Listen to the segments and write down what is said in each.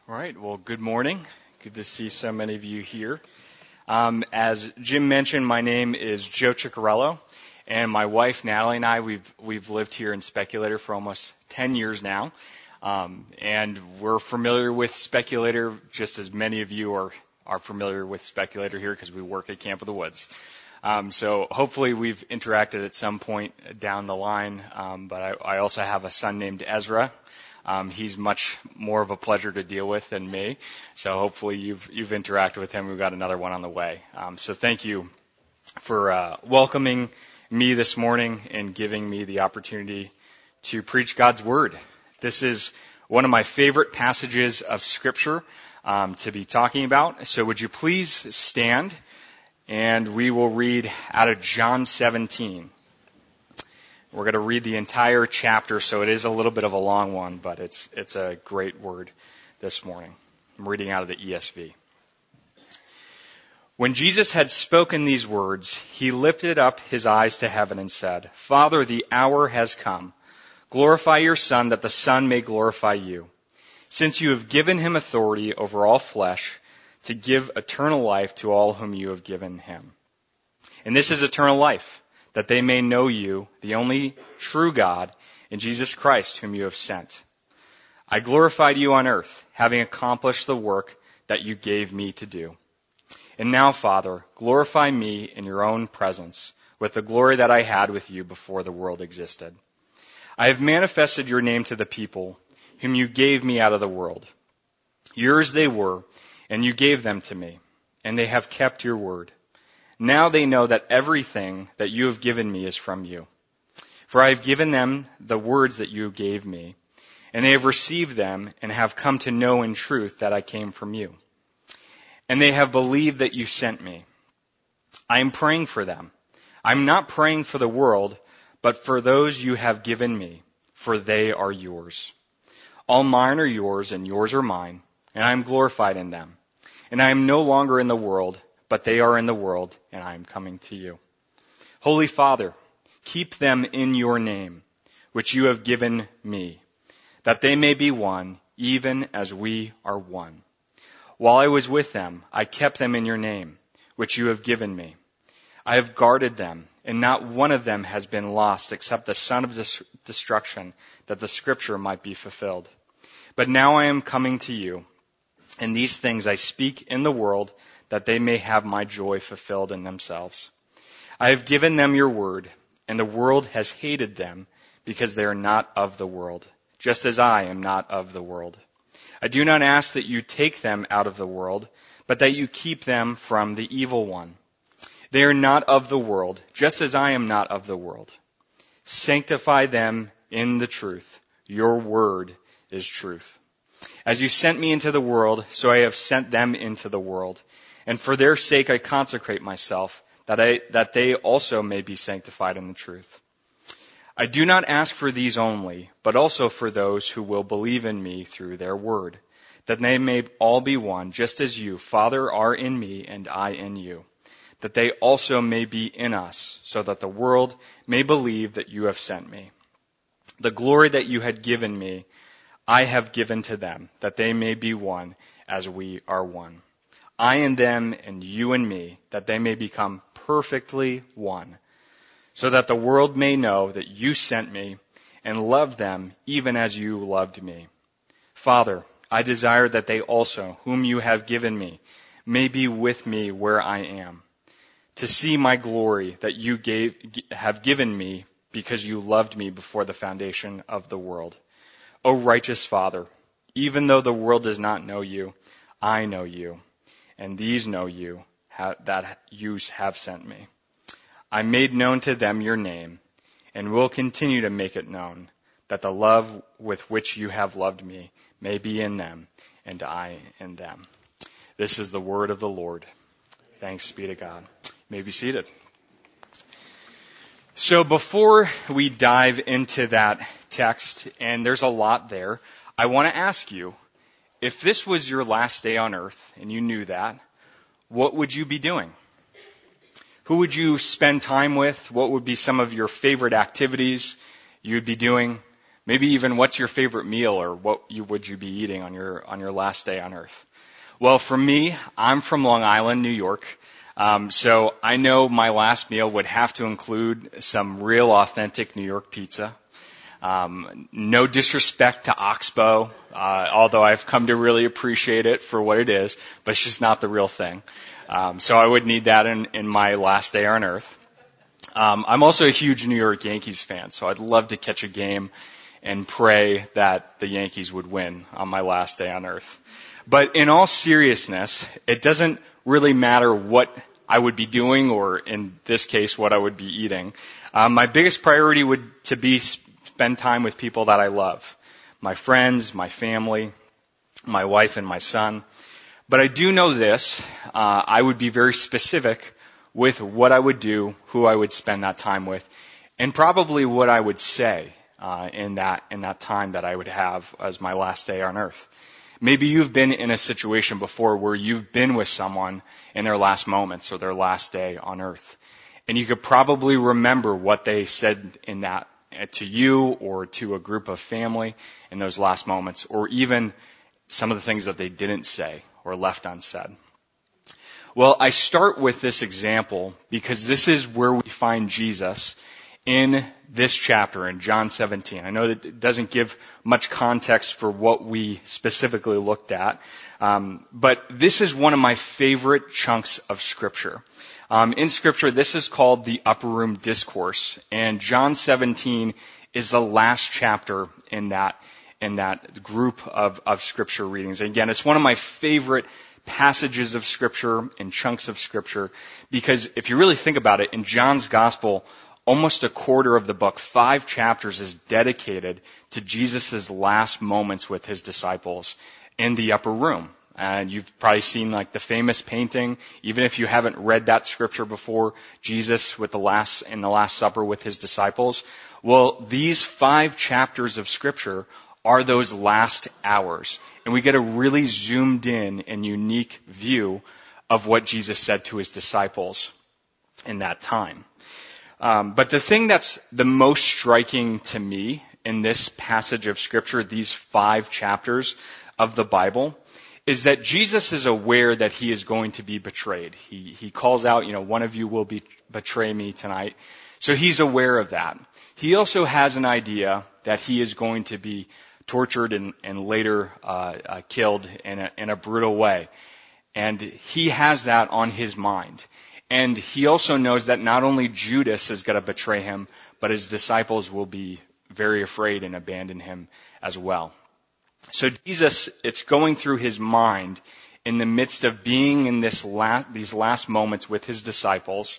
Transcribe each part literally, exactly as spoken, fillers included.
All right, well, good morning. Good to see so many of you here. Um, as Jim mentioned, my name is Joe Ciccarello, and my wife Natalie and I, we've we've lived here in Speculator for almost ten years now, um, and we're familiar with Speculator just as many of you are are familiar with Speculator here because we work at Camp of the Woods. Um, so hopefully we've interacted at some point down the line, um, but I, I also have a son named Ezra. Um, he's much more of a pleasure to deal with than me, so hopefully you've you've interacted with him. We've got another one on the way. Um, so thank you for uh, welcoming me this morning and giving me the opportunity to preach God's Word. This is one of my favorite passages of Scripture um, to be talking about. So would you please stand, and we will read out of John seventeen. We're going to read the entire chapter, so it is a little bit of a long one, but it's it's a great word this morning. I'm reading out of the E S V. When Jesus had spoken these words, he lifted up his eyes to heaven and said, "Father, the hour has come. Glorify your Son, that the Son may glorify you, since you have given him authority over all flesh to give eternal life to all whom you have given him. And this is eternal life, that they may know you, the only true God, and Jesus Christ, whom you have sent. I glorified you on earth, having accomplished the work that you gave me to do. And now, Father, glorify me in your own presence, with the glory that I had with you before the world existed. I have manifested your name to the people, whom you gave me out of the world. Yours they were, and you gave them to me, and they have kept your word. Now they know that everything that you have given me is from you. For I have given them the words that you gave me, and they have received them and have come to know in truth that I came from you. And they have believed that you sent me. I am praying for them. I am not praying for the world, but for those you have given me, for they are yours. All mine are yours, and yours are mine, and I am glorified in them. And I am no longer in the world, but they are in the world, and I am coming to you. Holy Father, keep them in your name, which you have given me, that they may be one, even as we are one. While I was with them, I kept them in your name, which you have given me. I have guarded them, and not one of them has been lost except the son of dis- destruction, that the scripture might be fulfilled. But now I am coming to you, and these things I speak in the world, that they may have my joy fulfilled in themselves. I have given them your word, and the world has hated them, because they are not of the world, just as I am not of the world. I do not ask that you take them out of the world, but that you keep them from the evil one. They are not of the world, just as I am not of the world. Sanctify them in the truth. Your word is truth. As you sent me into the world, so I have sent them into the world. And for their sake I consecrate myself, that I, that they also may be sanctified in the truth. I do not ask for these only, but also for those who will believe in me through their word, that they may all be one, just as you, Father, are in me and I in you, that they also may be in us, so that the world may believe that you have sent me. The glory that you had given me, I have given to them, that they may be one as we are one. I and them and you and me, that they may become perfectly one, so that the world may know that you sent me and loved them even as you loved me. Father, I desire that they also, whom you have given me, may be with me where I am, to see my glory that you gave, have given me because you loved me before the foundation of the world. O righteous Father, even though the world does not know you, I know you. And these know you, that you have sent me. I made known to them your name, and will continue to make it known, that the love with which you have loved me may be in them, and I in them. This is the word of the Lord. Thanks be to God. You may be seated. So before we dive into that text, and there's a lot there, I want to ask you, if this was your last day on earth, and you knew that, what would you be doing? Who would you spend time with? What would be some of your favorite activities you would be doing? Maybe even what's your favorite meal, or what you, would you be eating on your on your last day on earth? Well, for me, I'm from Long Island, New York. Um, so I know my last meal would have to include some real authentic New York pizza. Um, no disrespect to Oxbow, uh, although I've come to really appreciate it for what it is, but it's just not the real thing. Um, so I would need that in, in my last day on earth. Um, I'm also a huge New York Yankees fan, so I'd love to catch a game and pray that the Yankees would win on my last day on earth. But in all seriousness, it doesn't really matter what I would be doing, or in this case, what I would be eating. Um, my biggest priority would to be spend time with people that I love. My friends, my family, my wife and my son. But I do know this, uh, I would be very specific with what I would do, who I would spend that time with, and probably what I would say uh, in that in that time that I would have as my last day on earth. Maybe you've been in a situation before where you've been with someone in their last moments or their last day on earth, and you could probably remember what they said in that to you or to a group of family in those last moments, or even some of the things that they didn't say or left unsaid. Well, I start with this example because this is where we find Jesus in this chapter in John seventeen. I know that it doesn't give much context for what we specifically looked at, um, but this is one of my favorite chunks of Scripture. Um, in Scripture, this is called the Upper Room Discourse, and John seventeen is the last chapter in that in that group of, of Scripture readings. And again, it's one of my favorite passages of Scripture and chunks of Scripture, because if you really think about it, in John's Gospel, almost a quarter of the book, five chapters, is dedicated to Jesus' last moments with his disciples in the upper room. And you've probably seen like the famous painting, even if you haven't read that scripture before, Jesus with the last, in the Last Supper with his disciples. Well, these five chapters of Scripture are those last hours. And we get a really zoomed in and unique view of what Jesus said to his disciples in that time. Um, but the thing that's the most striking to me in this passage of Scripture, these five chapters of the Bible, is that Jesus is aware that he is going to be betrayed. He, he calls out, you know, one of you will be, betray me tonight. So he's aware of that. He also has an idea that he is going to be tortured and, and later uh, uh, killed in a, in a brutal way. And he has that on his mind. And he also knows that not only Judas is going to betray him, but his disciples will be very afraid and abandon him as well. So Jesus, it's going through his mind in the midst of being in this last, these last moments with his disciples.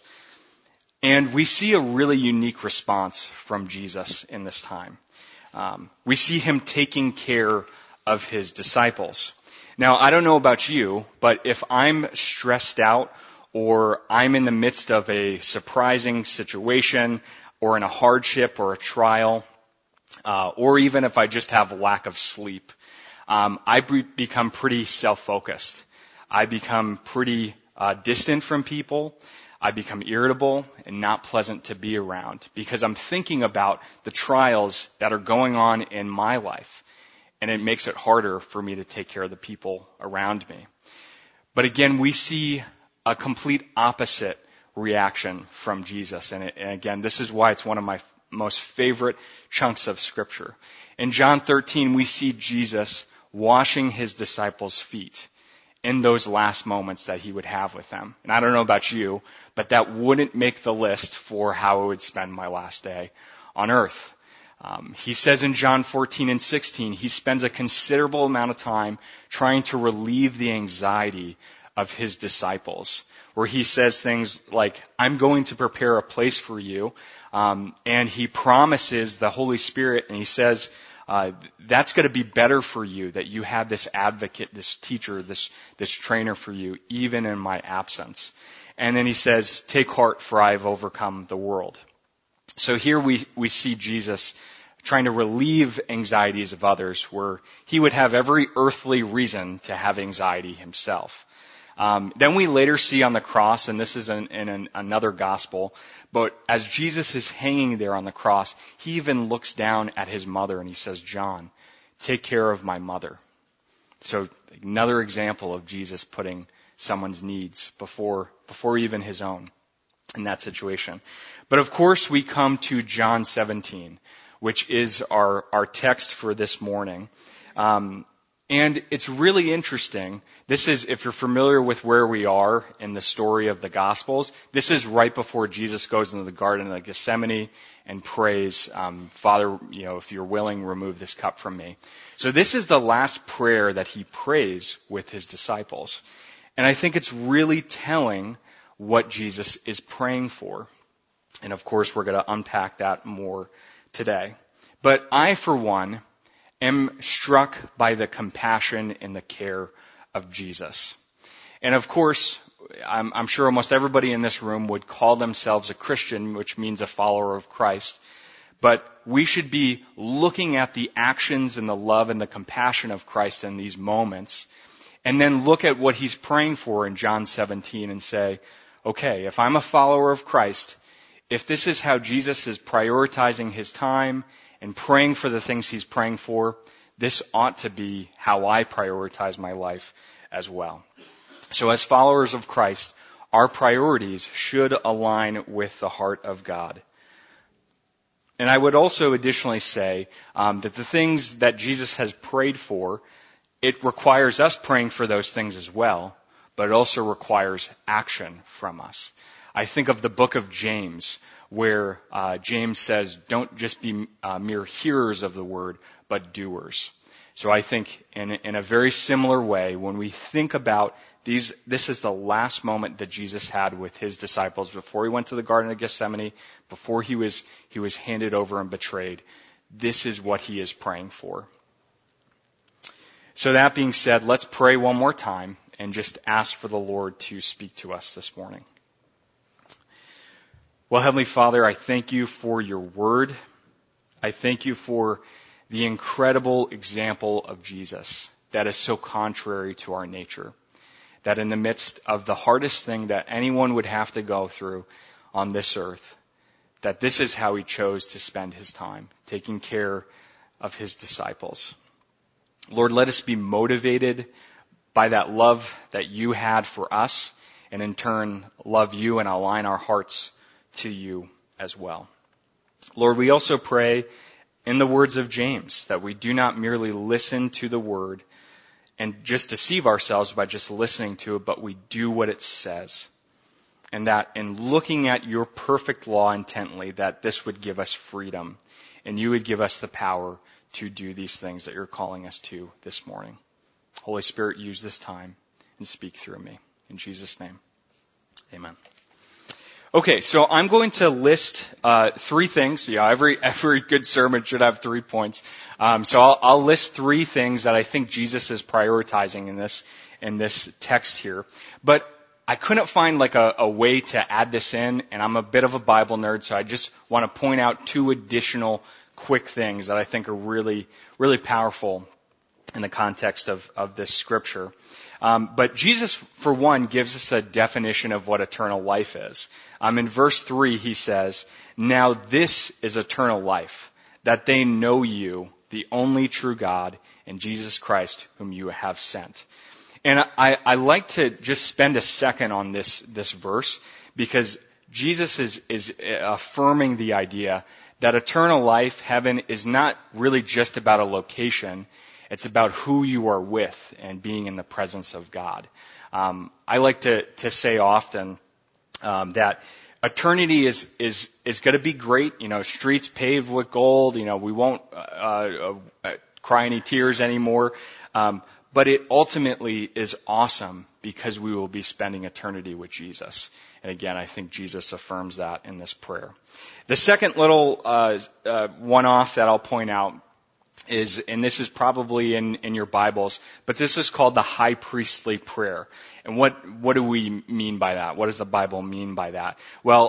And we see a really unique response from Jesus in this time. Um, we see him taking care of his disciples. Now, I don't know about you, but if I'm stressed out, or I'm in the midst of a surprising situation, or in a hardship or a trial, uh, or even if I just have a lack of sleep, um, I be- become pretty self-focused. I become pretty uh, distant from people. I become irritable and not pleasant to be around because I'm thinking about the trials that are going on in my life, and it makes it harder for me to take care of the people around me. But again, we see a complete opposite reaction from Jesus. And, it, and again, this is why it's one of my f- most favorite chunks of Scripture. In John thirteen, we see Jesus washing his disciples' feet in those last moments that he would have with them. And I don't know about you, but that wouldn't make the list for how I would spend my last day on earth. Um, he says in John fourteen and sixteen, he spends a considerable amount of time trying to relieve the anxiety of his disciples, where he says things like, I'm going to prepare a place for you, um, and he promises the Holy Spirit, and he says, uh, that's going to be better for you, that you have this advocate, this teacher, this, this trainer for you, even in my absence. And then he says, take heart, for I have overcome the world. So here we, we see Jesus trying to relieve anxieties of others, where he would have every earthly reason to have anxiety himself. Um, then we later see on the cross, and this is in, in an, another gospel, but as Jesus is hanging there on the cross, he even looks down at his mother and he says, John, take care of my mother. So another example of Jesus putting someone's needs before, before even his own in that situation. But of course we come to John seventeen, which is our, our text for this morning. Um, And it's really interesting. This is, if you're familiar with where we are in the story of the Gospels, this is right before Jesus goes into the Garden of Gethsemane and prays, um, Father, you know, if you're willing, remove this cup from me. So this is the last prayer that he prays with his disciples. And I think it's really telling what Jesus is praying for. And of course, we're going to unpack that more today. But I, for one, am struck by the compassion and the care of Jesus. And of course, I'm, I'm sure almost everybody in this room would call themselves a Christian, which means a follower of Christ. But we should be looking at the actions and the love and the compassion of Christ in these moments, and then look at what he's praying for in John seventeen and say, okay, if I'm a follower of Christ, if this is how Jesus is prioritizing his time and praying for the things he's praying for, this ought to be how I prioritize my life as well. So as followers of Christ, our priorities should align with the heart of God. And I would also additionally say um, that the things that Jesus has prayed for, it requires us praying for those things as well, but it also requires action from us. I think of the book of James, where uh, James says, don't just be uh, mere hearers of the word, but doers. So I think in, in a very similar way, when we think about these, this is the last moment that Jesus had with his disciples before he went to the Garden of Gethsemane, before he was, he was handed over and betrayed. This is what he is praying for. So that being said, let's pray one more time and just ask for the Lord to speak to us this morning. Well, Heavenly Father, I thank you for your word. I thank you for the incredible example of Jesus that is so contrary to our nature. That in the midst of the hardest thing that anyone would have to go through on this earth, that this is how he chose to spend his time, taking care of his disciples. Lord, let us be motivated by that love that you had for us, and in turn love you and align our hearts to you as well. Lord, we also pray in the words of James that we do not merely listen to the word and just deceive ourselves by just listening to it, but we do what it says. And that in looking at your perfect law intently, that this would give us freedom and you would give us the power to do these things that you're calling us to this morning. Holy Spirit, use this time and speak through me. In Jesus' name, amen. Okay, so I'm going to list uh three things. Yeah, every every good sermon should have three points. Um, so I'll, I'll list three things that I think Jesus is prioritizing in this in this text here. But I couldn't find like a, a way to add this in, and I'm a bit of a Bible nerd, so I just want to point out two additional quick things that I think are really really powerful in the context of of this scripture. Um, but Jesus, for one, gives us a definition of what eternal life is. Um, in verse three, he says, "Now this is eternal life, that they know you, the only true God, and Jesus Christ, whom you have sent." And I, I like to just spend a second on this this verse, because Jesus is is affirming the idea that eternal life, heaven, is not really just about a location. It's about who you are with and being in the presence of God. Um, I like to, to say often um, that eternity is is is going to be great. You know, streets paved with gold. You know, we won't uh, uh, uh, cry any tears anymore. Um, but it ultimately is awesome because we will be spending eternity with Jesus. And again, I think Jesus affirms that in this prayer. The second little uh, uh, one-off that I'll point out is, and this is probably in, in your Bibles, but this is called the high priestly prayer. And what, what do we mean by that? What does the Bible mean by that? Well,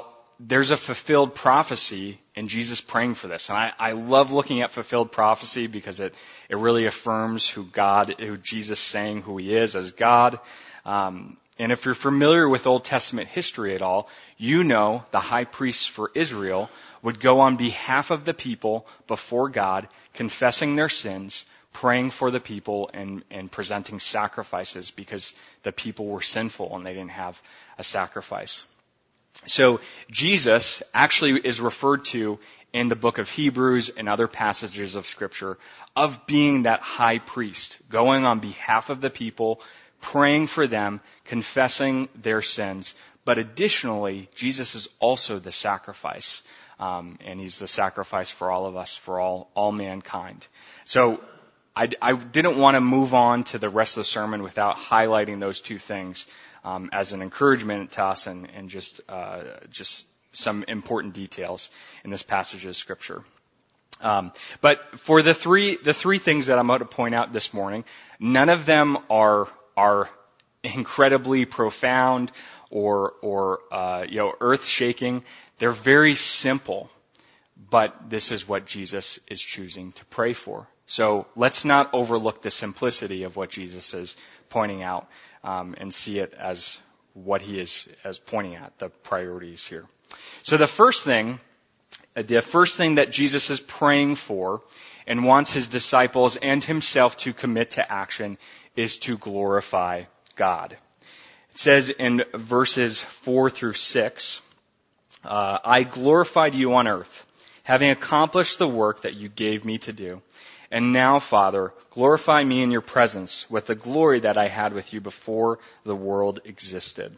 there's a fulfilled prophecy in Jesus praying for this. And I, I love looking at fulfilled prophecy because it, it really affirms who God, who Jesus saying who he is as God. Um, and if you're familiar with Old Testament history at all, you know the high priests for Israel would go on behalf of the people before God, confessing their sins, praying for the people, and, and presenting sacrifices because the people were sinful and they didn't have a sacrifice. So Jesus actually is referred to in the book of Hebrews and other passages of Scripture of being that high priest, going on behalf of the people, praying for them, confessing their sins. But additionally, Jesus is also the sacrifice, um, and he's the sacrifice for all of us, for all all mankind. So I, I didn't want to move on to the rest of the sermon without highlighting those two things um, as an encouragement to us, and, and just uh, just some important details in this passage of Scripture. Um, but for the three the three things that I'm going to point out this morning, none of them are are incredibly profound or or uh, you know earth shaking. They're very simple, but this is what Jesus is choosing to pray for. So let's not overlook the simplicity of what Jesus is pointing out, um, and see it as what he is as pointing at, the priorities here. So the first thing, the first thing that Jesus is praying for and wants his disciples and himself to commit to action is to glorify God. It says in verses four through six, uh, I glorified you on earth, having accomplished the work that you gave me to do. And now, Father, glorify me in your presence with the glory that I had with you before the world existed.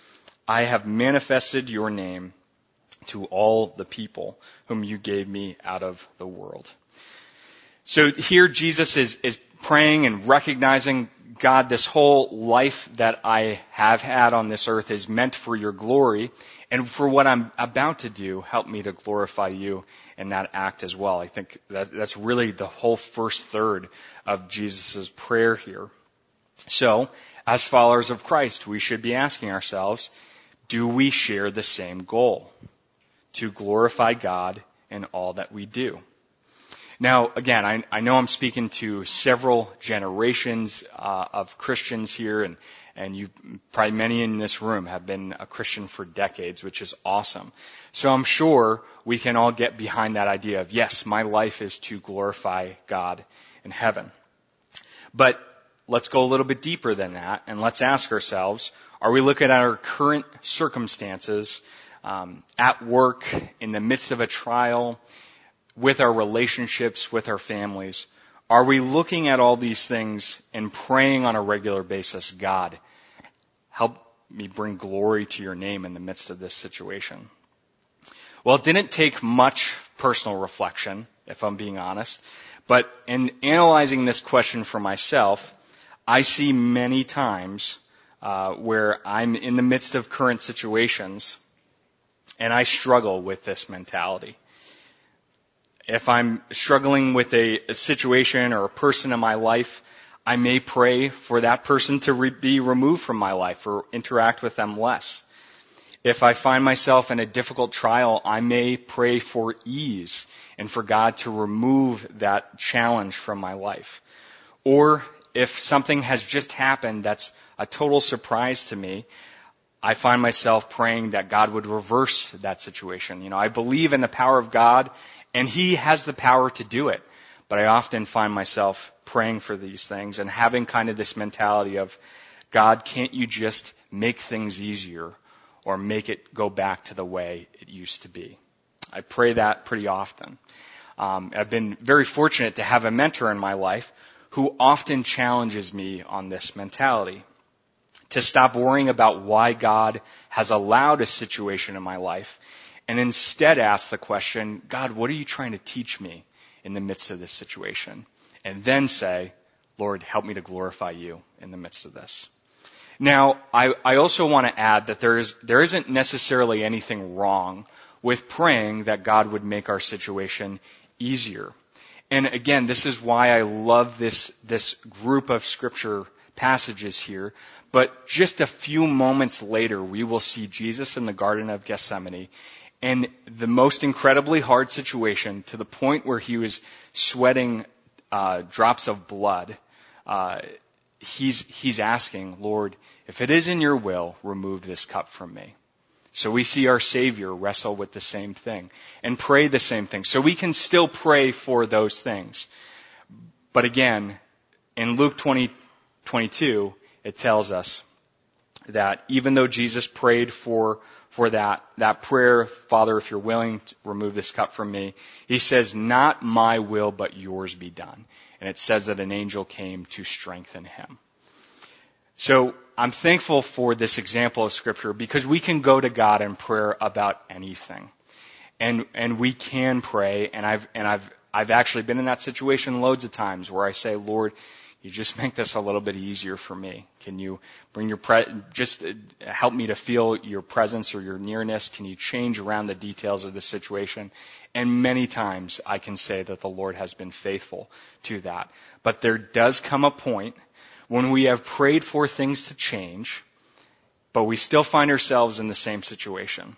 I have manifested your name to all the people whom you gave me out of the world. So here Jesus is, is praying and recognizing, God, this whole life that I have had on this earth is meant for your glory. And for what I'm about to do, help me to glorify you in that act as well. I think that, that's really the whole first third of Jesus' prayer here. So, as followers of Christ, we should be asking ourselves, do we share the same goal? To glorify God in all that we do. Now, again, I, I know I'm speaking to several generations uh, of Christians here, and, and you probably many in this room have been a Christian for decades, which is awesome. So I'm sure we can all get behind that idea of, yes, my life is to glorify God in heaven. But let's go a little bit deeper than that, and let's ask ourselves, are we looking at our current circumstances, um, at work, in the midst of a trial, with our relationships, with our families? Are we looking at all these things and praying on a regular basis, God, help me bring glory to your name in the midst of this situation? Well, it didn't take much personal reflection, if I'm being honest, but in analyzing this question for myself, I see many times uh, where I'm in the midst of current situations and I struggle with this mentality. If I'm struggling with a, a situation or a person in my life, I may pray for that person to re- be removed from my life or interact with them less. If I find myself in a difficult trial, I may pray for ease and for God to remove that challenge from my life. Or if something has just happened that's a total surprise to me, I find myself praying that God would reverse that situation. You know, I believe in the power of God, and He has the power to do it. But I often find myself praying for these things and having kind of this mentality of, God, can't you just make things easier or make it go back to the way it used to be? I pray that pretty often. Um, I've been very fortunate to have a mentor in my life who often challenges me on this mentality, to stop worrying about why God has allowed a situation in my life and instead ask the question, God, what are you trying to teach me in the midst of this situation? And then say, Lord, help me to glorify you in the midst of this. Now, I, I also want to add that there is, there isn't necessarily anything wrong with praying that God would make our situation easier. And again, this is why I love this, this group of scripture passages here. But just a few moments later, we will see Jesus in the Garden of Gethsemane, in the most incredibly hard situation, to the point where he was sweating uh, drops of blood, uh, he's he's asking, Lord, if it is in your will, remove this cup from me. So we see our Savior wrestle with the same thing and pray the same thing. So we can still pray for those things. But again, in Luke twenty twenty-two, it tells us that even though Jesus prayed for for that that prayer, Father, if you're willing to remove this cup from me, he says, not my will, but yours be done. And it says that an angel came to strengthen him. So I'm thankful for this example of Scripture, because we can go to God in prayer about anything. And and we can pray, and I've and I've I've actually been in that situation loads of times where I say, Lord, you just make this a little bit easier for me. Can you bring your pre- just help me to feel your presence or your nearness? Can you change around the details of the situation? And many times I can say that the Lord has been faithful to that. But there does come a point when we have prayed for things to change, but we still find ourselves in the same situation.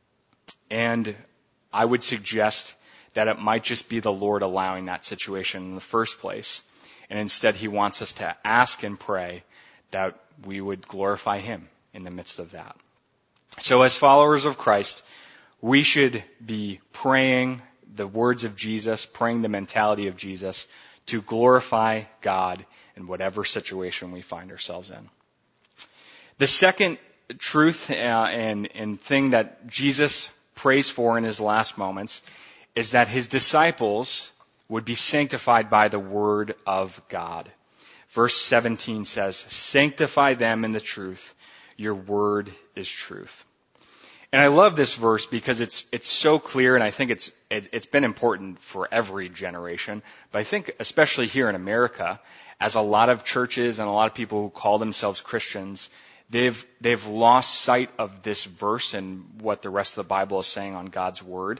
And I would suggest that it might just be the Lord allowing that situation in the first place. And instead, he wants us to ask and pray that we would glorify him in the midst of that. So as followers of Christ, we should be praying the words of Jesus, praying the mentality of Jesus, to glorify God in whatever situation we find ourselves in. The second truth uh, and, and thing that Jesus prays for in his last moments is that his disciples would be sanctified by the word of God. Verse seventeen says, sanctify them in the truth. Your word is truth. And I love this verse because it's it's so clear, and I think it's it's been important for every generation. But I think especially here in America, as a lot of churches and a lot of people who call themselves Christians, they've they've lost sight of this verse and what the rest of the Bible is saying on God's word.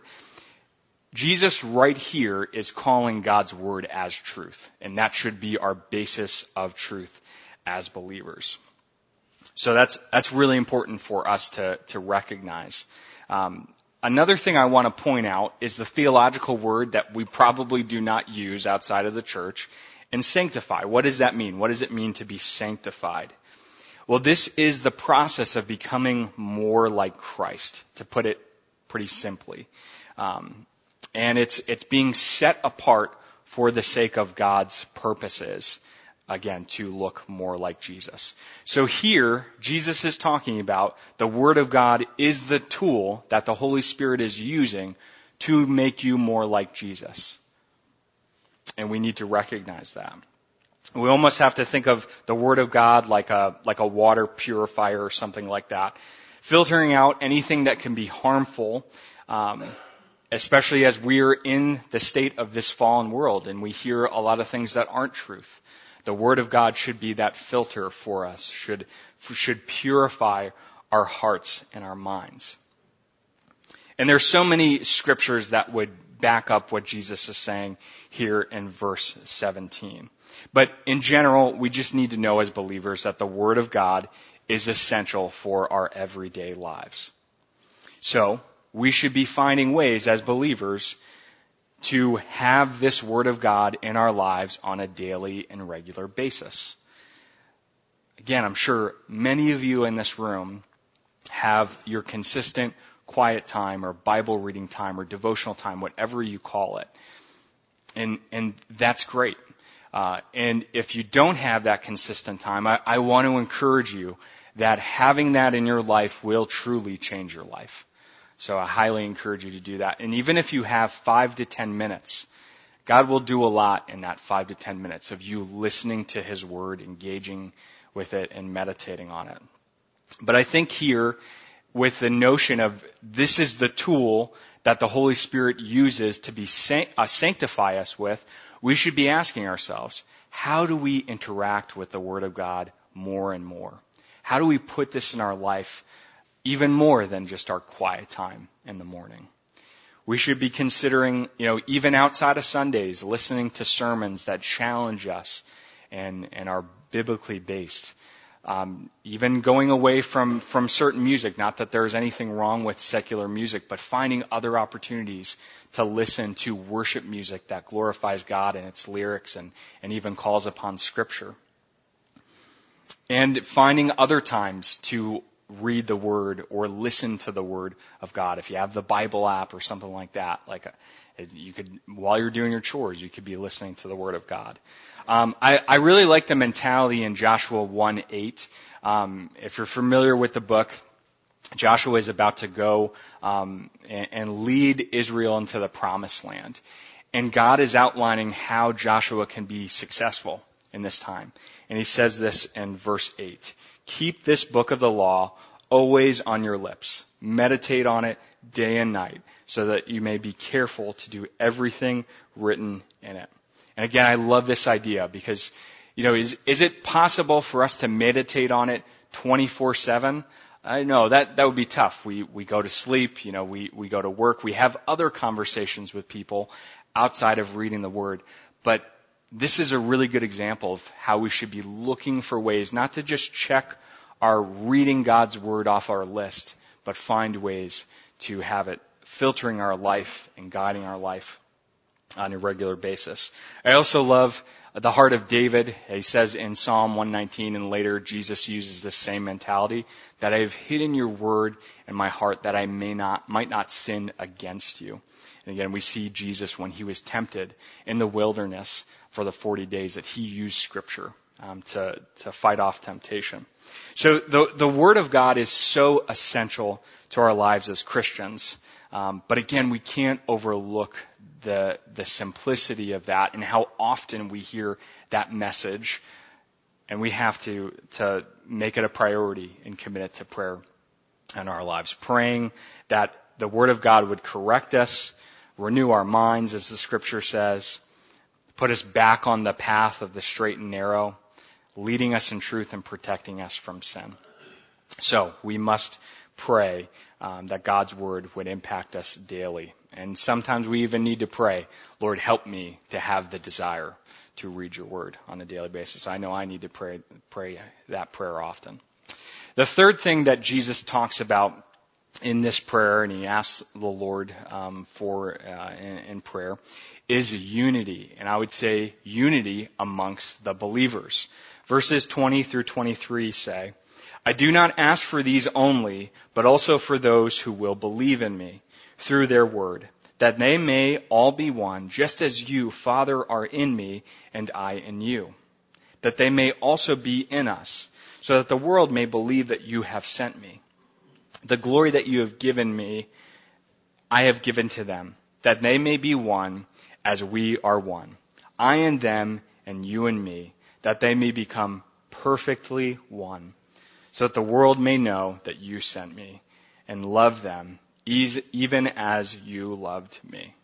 Jesus right here is calling God's word as truth, and that should be our basis of truth as believers. So that's that's really important for us to to recognize. Um, another thing I want to point out is the theological word that we probably do not use outside of the church, and sanctify. What does that mean? What does it mean to be sanctified? Well, this is the process of becoming more like Christ, to put it pretty simply. Um, and it's it's being set apart for the sake of God's purposes. Again, to look more like Jesus. So here, Jesus is talking about the Word of God is the tool that the Holy Spirit is using to make you more like Jesus. And we need to recognize that. We almost have to think of the Word of God like a like a water purifier or something like that, filtering out anything that can be harmful, um, especially as we're in the state of this fallen world and we hear a lot of things that aren't truth. The Word of God should be that filter for us, should should purify our hearts and our minds. And there's so many scriptures that would back up what Jesus is saying here in verse seventeen. But in general, we just need to know as believers that the Word of God is essential for our everyday lives. So we should be finding ways as believers to have this Word of God in our lives on a daily and regular basis. Again, I'm sure many of you in this room have your consistent quiet time or Bible reading time or devotional time, whatever you call it. And and that's great. Uh, and if you don't have that consistent time, I, I want to encourage you that having that in your life will truly change your life. So I highly encourage you to do that. And even if you have five to ten minutes, God will do a lot in that five to ten minutes of you listening to His Word, engaging with it, and meditating on it. But I think here, with the notion of this is the tool that the Holy Spirit uses to be uh, sanctify us with, we should be asking ourselves, how do we interact with the Word of God more and more? How do we put this in our life even more than just our quiet time in the morning? We should be considering, you know, even outside of Sundays, listening to sermons that challenge us and, and are biblically based. Um, even going away from, from certain music, not that there's anything wrong with secular music, but finding other opportunities to listen to worship music that glorifies God in its lyrics and, and even calls upon Scripture. And finding other times to read the Word or listen to the Word of God. If you have the Bible app or something like that, like a, you could, while you're doing your chores, you could be listening to the Word of God. Um, I, I really like the mentality in Joshua one eight. Um, if you're familiar with the book, Joshua is about to go um, and, and lead Israel into the Promised Land. And God is outlining how Joshua can be successful in this time. And he says this in verse eight. Keep this book of the law always on your lips. Meditate on it day and night so that you may be careful to do everything written in it. And again, I love this idea because, you know, is, is it possible for us to meditate on it twenty-four seven? I know that, that would be tough. We, we go to sleep, you know, we, we go to work, we have other conversations with people outside of reading the Word. But this is a really good example of how we should be looking for ways not to just check our reading God's Word off our list, but find ways to have it filtering our life and guiding our life on a regular basis. I also love the heart of David. He says in Psalm one nineteen, and later Jesus uses this same mentality, that I have hidden your word in my heart that I may not, might not sin against you. And again, we see Jesus when he was tempted in the wilderness for the forty days that he used Scripture um, to, to fight off temptation. So the, the Word of God is so essential to our lives as Christians. Um, but again, we can't overlook the the simplicity of that and how often we hear that message, and we have to to make it a priority and commit it to prayer in our lives, praying that the Word of God would correct us, renew our minds, as the Scripture says, put us back on the path of the straight and narrow, leading us in truth and protecting us from sin. So we must pray um, that God's Word would impact us daily. And sometimes we even need to pray, Lord, help me to have the desire to read your Word on a daily basis. I know I need to pray, pray that prayer often. The third thing that Jesus talks about in this prayer, and he asks the Lord um, for uh, in, in prayer, is unity. And I would say unity amongst the believers. Verses twenty through twenty-three say, I do not ask for these only, but also for those who will believe in me through their word, that they may all be one, just as you, Father, are in me and I in you, that they may also be in us, so that the world may believe that you have sent me. The glory that you have given me, I have given to them, that they may be one as we are one. I and them and you and me, that they may become perfectly one, so that the world may know that you sent me and love them even as you loved me.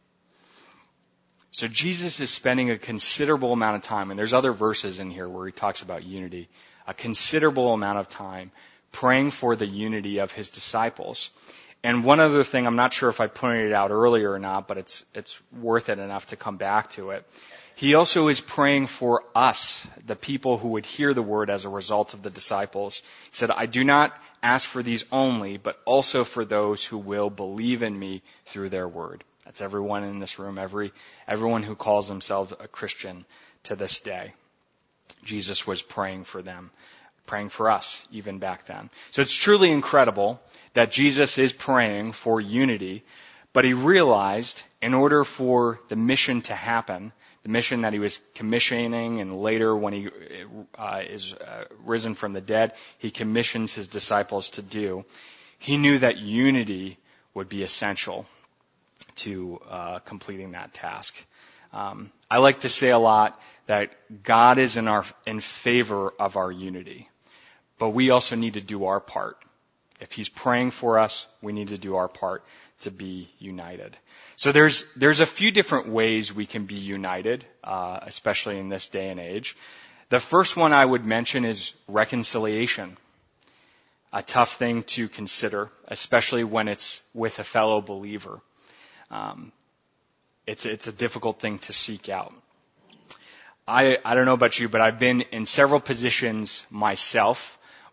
So Jesus is spending a considerable amount of time, and there's other verses in here where he talks about unity, a considerable amount of time praying for the unity of his disciples. And one other thing, I'm not sure if I pointed it out earlier or not, but it's it's worth it enough to come back to it. He also is praying for us, the people who would hear the word as a result of the disciples. He said, I do not ask for these only, but also for those who will believe in me through their word. That's everyone in this room, every everyone who calls themselves a Christian to this day. Jesus was praying for them, praying for us even back then. So it's truly incredible that Jesus is praying for unity, but he realized in order for the mission to happen, the mission that he was commissioning, and later when he uh, is uh, risen from the dead, he commissions his disciples to do, he knew that unity would be essential to uh, completing that task. Um, I like to say a lot that God is in our in favor of our unity, but we also need to do our part. If he's praying for us, we need to do our part to be united. So there's there's a few different ways we can be united, uh, especially in this day and age. The first one I would mention is reconciliation. A tough thing to consider, especially when it's with a fellow believer. Um, it's it's a difficult thing to seek out. I I don't know about you, but I've been in several positions myself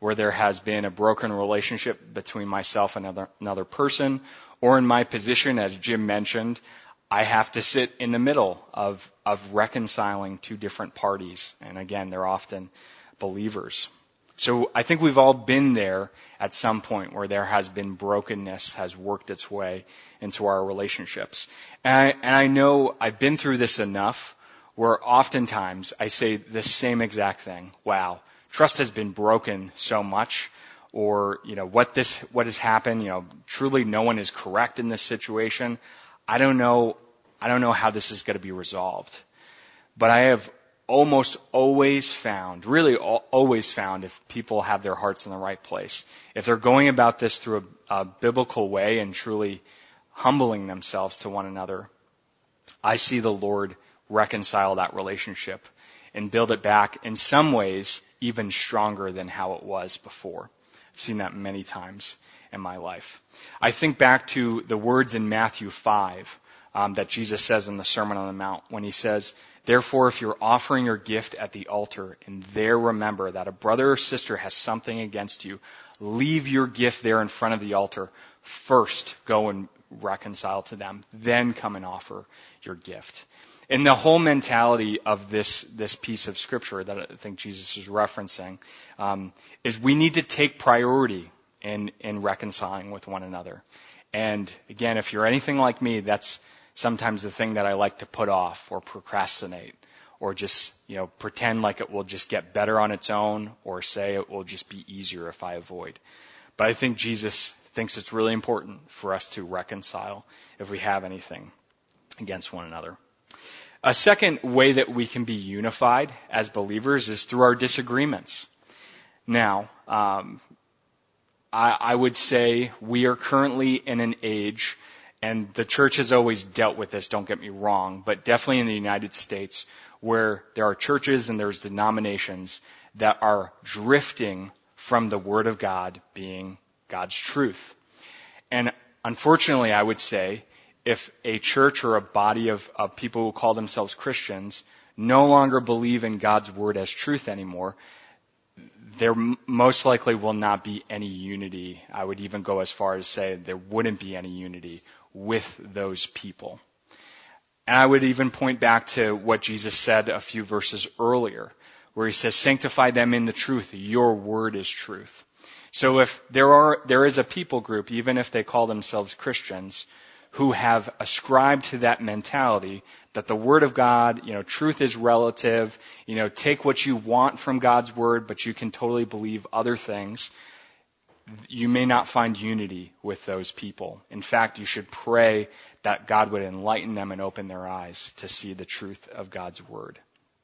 where there has been a broken relationship between myself and another, another person, or in my position, as Jim mentioned, I have to sit in the middle of, of reconciling two different parties. And again, they're often believers. So I think we've all been there at some point where there has been brokenness has worked its way into our relationships. And I, and I know I've been through this enough where oftentimes I say the same exact thing. Wow, trust has been broken so much. Or, you know, what this, what has happened, you know, truly no one is correct in this situation. I don't know, I don't know how this is going to be resolved. But I have almost always found, really always found, if people have their hearts in the right place, if they're going about this through a, a biblical way and truly humbling themselves to one another, I see the Lord reconcile that relationship and build it back in some ways even stronger than how it was before. I've seen that many times in my life. I think back to the words in Matthew five um, that Jesus says in the Sermon on the Mount when he says, therefore, if you're offering your gift at the altar and there remember that a brother or sister has something against you, leave your gift there in front of the altar. First, go and reconcile to them. Then come and offer your gift. And the whole mentality of this this piece of scripture that I think Jesus is referencing um, is we need to take priority in in reconciling with one another. And again, if you're anything like me, that's sometimes the thing that I like to put off or procrastinate or just, you know, pretend like it will just get better on its own or say it will just be easier if I avoid. But I think Jesus thinks it's really important for us to reconcile if we have anything against one another. A second way that we can be unified as believers is through our disagreements. Now, um, I, I would say we are currently in an age, and the church has always dealt with this, don't get me wrong, but definitely in the United States, where there are churches and there's denominations that are drifting from the Word of God being God's truth. And unfortunately, I would say, if a church or a body of, of people who call themselves Christians no longer believe in God's Word as truth anymore, there m- most likely will not be any unity. I would even go as far as say there wouldn't be any unity with those people. And I would even point back to what Jesus said a few verses earlier, where he says, sanctify them in the truth. Your word is truth. So if there are, there is a people group, even if they call themselves Christians, who have ascribed to that mentality that the Word of God, you know, truth is relative, you know, take what you want from God's Word, but you can totally believe other things, you may not find unity with those people. In fact, you should pray that God would enlighten them and open their eyes to see the truth of God's Word.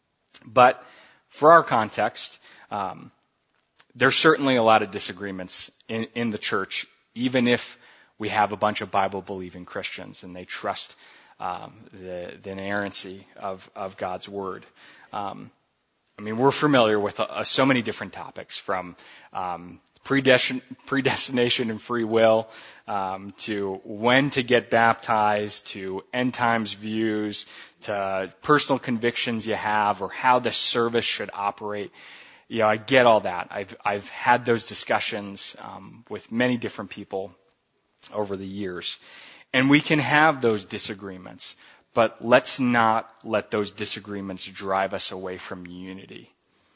But for our context, um, there's certainly a lot of disagreements in, in the church, even if we have a bunch of Bible-believing Christians and they trust um, the, the inerrancy of, of God's Word. Um, I mean, we're familiar with uh, so many different topics, from um, predestin- predestination and free will um, to when to get baptized, to end times views, to personal convictions you have, or how the service should operate. You know, I get all that. I've I've had those discussions um, with many different people over the years. And we can have those disagreements, but let's not let those disagreements drive us away from unity.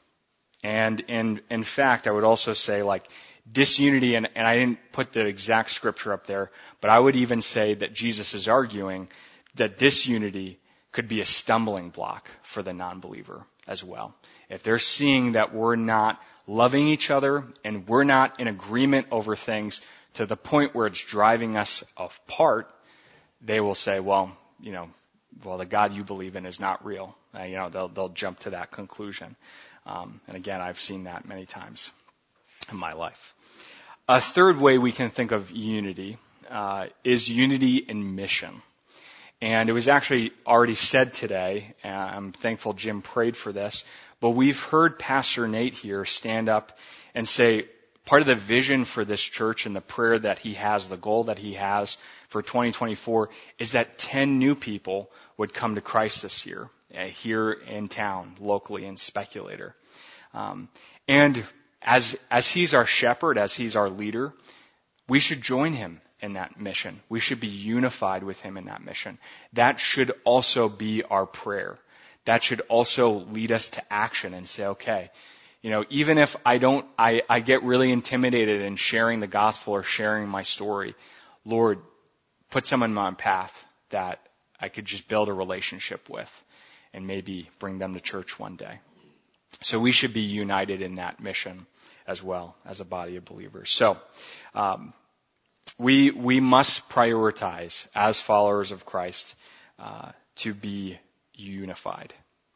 And in, in fact, I would also say, like, disunity, and, and I didn't put the exact scripture up there, but I would even say that Jesus is arguing that disunity could be a stumbling block for the non-believer as well. If they're seeing that we're not loving each other and we're not in agreement over things to the point where it's driving us apart, they will say, well, you know, well, the God you believe in is not real. Uh, you know, they'll, they'll jump to that conclusion. Um, and again, I've seen that many times in my life. A third way we can think of unity uh, is unity in mission. And it was actually already said today, and I'm thankful Jim prayed for this, but we've heard Pastor Nate here stand up and say, part of the vision for this church and the prayer that he has, the goal that he has for twenty twenty-four, is that ten new people would come to Christ this year, uh, here in town, locally in Speculator. Um, and as, as he's our shepherd, as he's our leader, we should join him in that mission. We should be unified with him in that mission. That should also be our prayer. That should also lead us to action and say, okay, you know, even if I don't, I, I get really intimidated in sharing the gospel or sharing my story, Lord, put someone in my path that I could just build a relationship with and maybe bring them to church one day. So we should be united in that mission as well as a body of believers. So, um, we, we must prioritize as followers of Christ, uh, to be unified.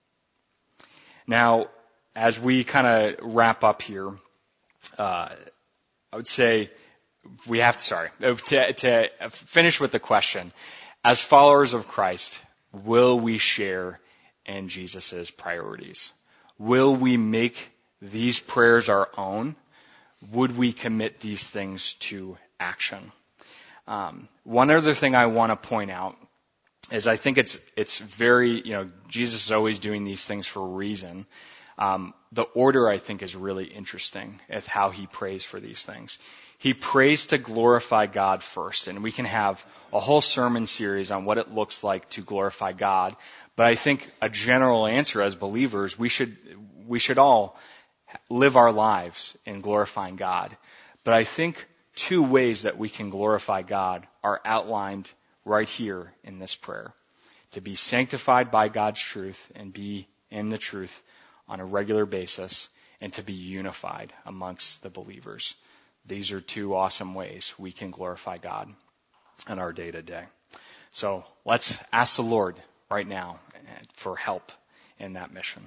Now, as we kind of wrap up here, uh, I would say we have to, sorry, to, to finish with the question, as followers of Christ, will we share in Jesus' priorities? Will we make these prayers our own? Would we commit these things to action? Um, one other thing I want to point out is I think it's it's very, you know, Jesus is always doing these things for a reason. Um, the order, I think, is really interesting of how he prays for these things. He prays to glorify God first, and we can have a whole sermon series on what it looks like to glorify God. But I think a general answer as believers, we should we should all live our lives in glorifying God. But I think two ways that we can glorify God are outlined right here in this prayer. To be sanctified by God's truth and be in the truth on a regular basis, and to be unified amongst the believers. These are two awesome ways we can glorify God in our day to day. So let's ask the Lord right now for help in that mission.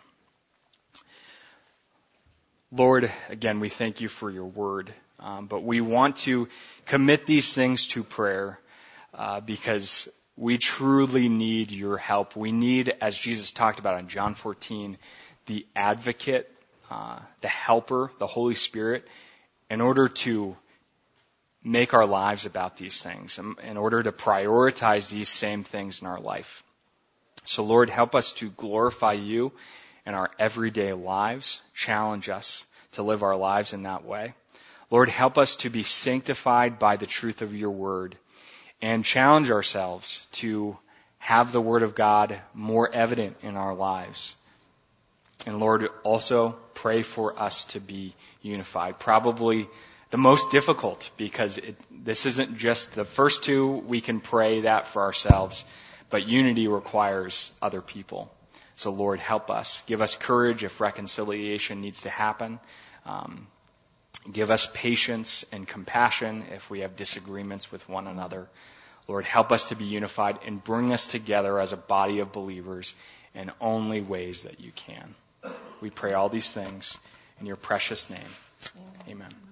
Lord, again, we thank you for your word, um, but we want to commit these things to prayer uh, because we truly need your help. We need, as Jesus talked about in John fourteen, the advocate, uh, the helper, the Holy Spirit, in order to make our lives about these things, in order to prioritize these same things in our life. So Lord, help us to glorify you in our everyday lives. Challenge us to live our lives in that way. Lord, help us to be sanctified by the truth of your word, and challenge ourselves to have the word of God more evident in our lives. And Lord, also pray for us to be unified. Probably the most difficult, because it, this isn't just the first two. We can pray that for ourselves, but unity requires other people. So Lord, help us. Give us courage if reconciliation needs to happen. Um, give us patience and compassion if we have disagreements with one another. Lord, help us to be unified and bring us together as a body of believers in only ways that you can. We pray all these things in your precious name. Amen.